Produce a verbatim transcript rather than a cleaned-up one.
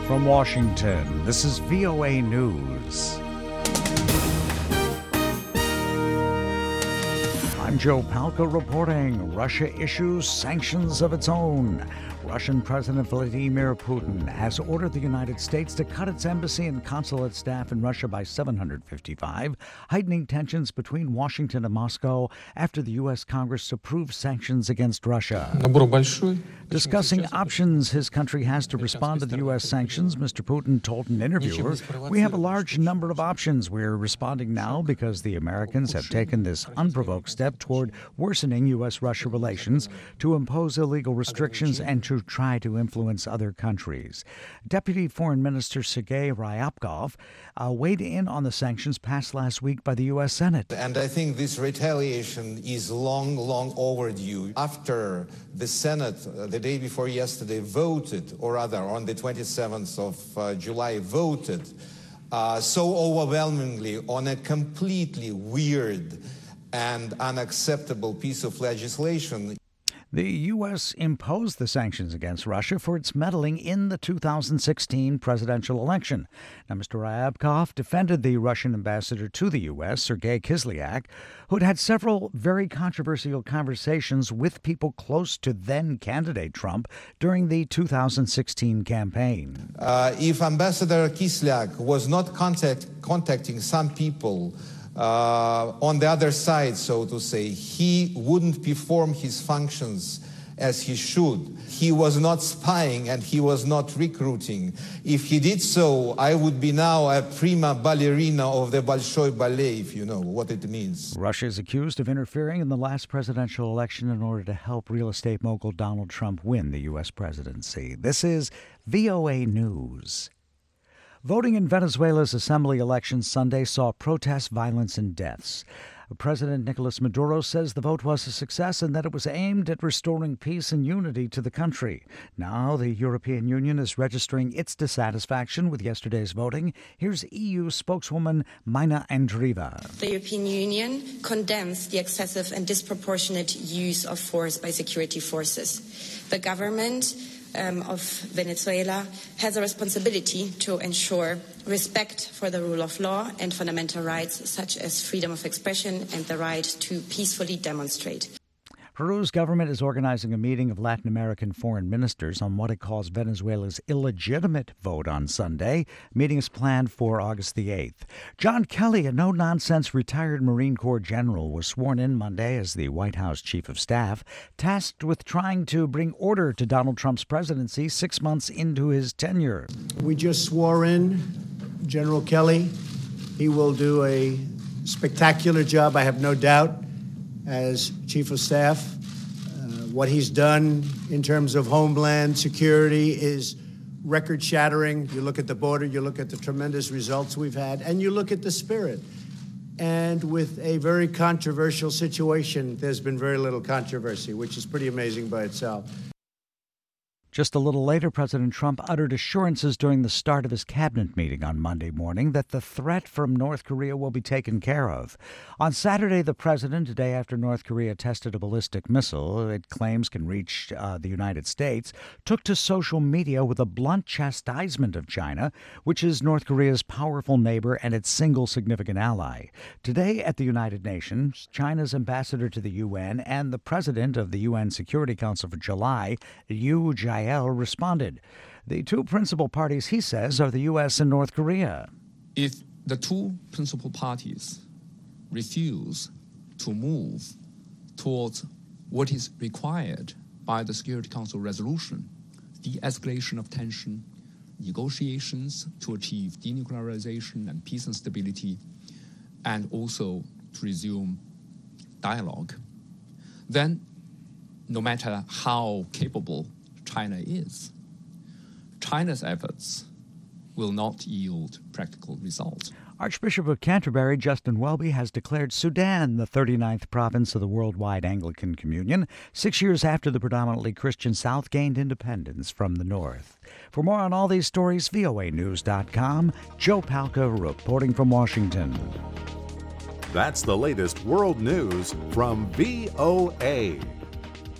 From Washington, this is V O A News. I'm Joe Palca reporting. Russia issues sanctions of its own. Russian President Vladimir Putin has ordered the United States to cut its embassy and consulate staff in Russia by seven hundred fifty-five, heightening tensions between Washington and Moscow after the U S. Congress approved sanctions against Russia. Discussing options his country has to respond to the U S sanctions, Mister Putin told an interviewer, "We have a large number of options. We're responding now because the Americans have taken this unprovoked step toward worsening U S Russia relations to impose illegal restrictions and to try to influence other countries." Deputy Foreign Minister Sergei Ryabkov uh, weighed in on the sanctions passed last week by the U S. Senate. And I think this retaliation is long, long overdue. After the Senate, uh, the day before yesterday, voted, or rather on the twenty-seventh of uh, July, voted uh, so overwhelmingly on a completely weird and unacceptable piece of legislation. The U S imposed the sanctions against Russia for its meddling in the two thousand sixteen presidential election. Now, Mister Ryabkov defended the Russian ambassador to the U S, Sergei Kislyak, who had had several very controversial conversations with people close to then-candidate Trump during the two thousand sixteen campaign. Uh, if Ambassador Kislyak was not contact, contacting some people Uh, on the other side, so to say, he wouldn't perform his functions as he should. He was not spying and he was not recruiting. If he did so, I would be now a prima ballerina of the Bolshoi Ballet, if you know what it means. Russia is accused of interfering in the last presidential election in order to help real estate mogul Donald Trump win the U S presidency. This is V O A News. Voting in Venezuela's assembly election Sunday saw protests, violence, and deaths. President Nicolas Maduro says the vote was a success and that it was aimed at restoring peace and unity to the country. Now the European Union is registering its dissatisfaction with yesterday's voting. Here's E U spokeswoman Mina Andreeva. The European Union condemns the excessive and disproportionate use of force by security forces. The government Um, of Venezuela has a responsibility to ensure respect for the rule of law and fundamental rights such as freedom of expression and the right to peacefully demonstrate. Peru's government is organizing a meeting of Latin American foreign ministers on what it calls Venezuela's illegitimate vote on Sunday. The meeting is planned for August the eighth. John Kelly, a no-nonsense retired Marine Corps general, was sworn in Monday as the White House chief of staff, tasked with trying to bring order to Donald Trump's presidency six months into his tenure. We just swore in General Kelly. He will do a spectacular job, I have no doubt, as chief of staff. Uh, what he's done in terms of homeland security is record-shattering. You look at the border, you look at the tremendous results we've had, and you look at the spirit. And with a very controversial situation, there's been very little controversy, which is pretty amazing by itself. Just a little later, President Trump uttered assurances during the start of his cabinet meeting on Monday morning that the threat from North Korea will be taken care of. On Saturday, the president, a day after North Korea tested a ballistic missile it claims can reach uh, the United States, took to social media with a blunt chastisement of China, which is North Korea's powerful neighbor and its single significant ally. Today at the United Nations, China's ambassador to the U N and the president of the U N Security Council for July, Liu Jiael, responded. The two principal parties, he says, are the U S and North Korea. If the two principal parties refuse to move towards what is required by the Security Council resolution, de-escalation of tension, negotiations to achieve denuclearization and peace and stability, and also to resume dialogue, then no matter how capable China is, China's efforts will not yield practical results. Archbishop of Canterbury Justin Welby has declared Sudan the thirty-ninth province of the worldwide Anglican Communion, six years after the predominantly Christian South gained independence from the North. For more on all these stories, V O A News dot com. Joe Palca reporting from Washington. That's the latest world news from V O A.